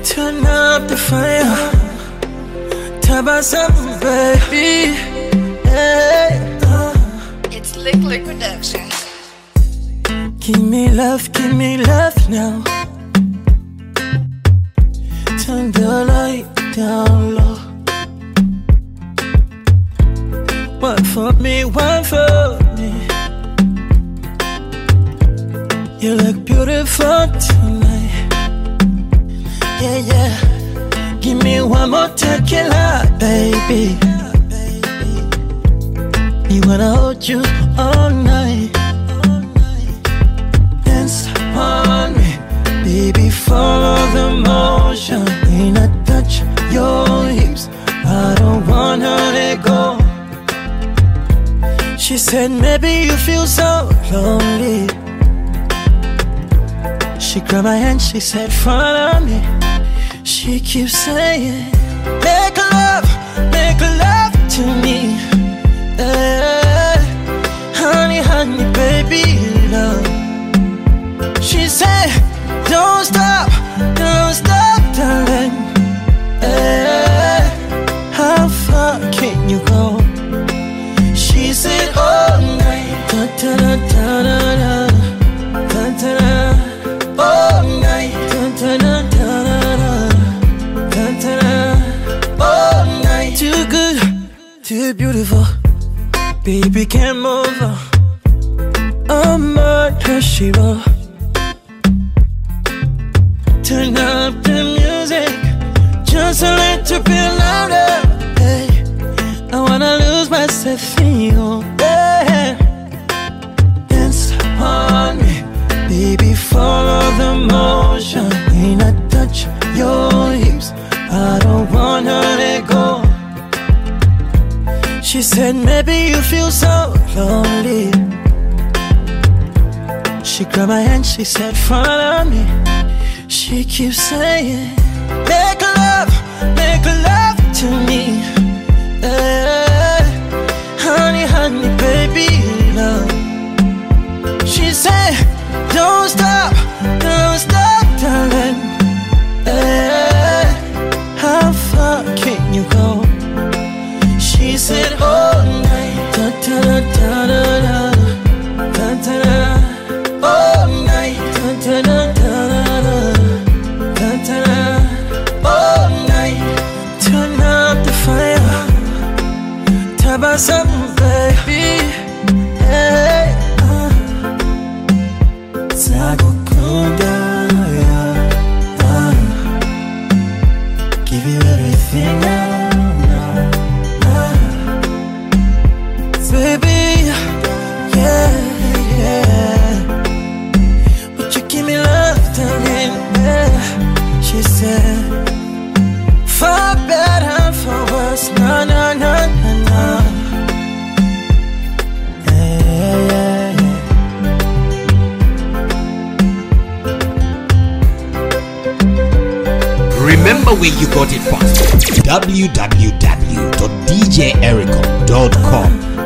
Turn up the fire. Tabasam, baby. Hey. It's Liquid Production. Give me love now. Turn the light down low. One for me, one for me. You look beautiful tonight. Yeah, yeah. Give me one more tequila, baby. Me wanna hold you all night. Dance on me, baby, follow the motion. When I touch your hips, I don't wanna let go. She said maybe you feel so lonely. She grabbed my hand, she said follow me. She keeps saying make love to me. Honey, honey, baby, love. She said don't stop, darling. How far can you go? She said all night, da da da da da da da da. All night, da da da da da da. All night, too good, too beautiful. Baby, can't move on. I'm under Shiva. Turn up the music, just a little bit louder. Hey, I wanna lose myself in you. Hey, dance on me, baby, follow the motion. When I touch your hips, I don't wanna let go. She said maybe you feel so lonely. She grabbed my hand, she said follow me. She keeps saying make love to me. Honey, honey, baby, love. She said don't stop, darling. How far can you go? She said all night, da da da da da da da da. All night, da da da da da da da. All night, turn up the fire. Tabasam, baby. Hey, Zagukunda, yeah. Give you everything now. Baby, yeah, yeah. Would you give me love, darling? Yeah. She said, for better, for worse, no, no, no, no, no. Yeah, yeah, yeah. Remember where you got it from. www.djericom.com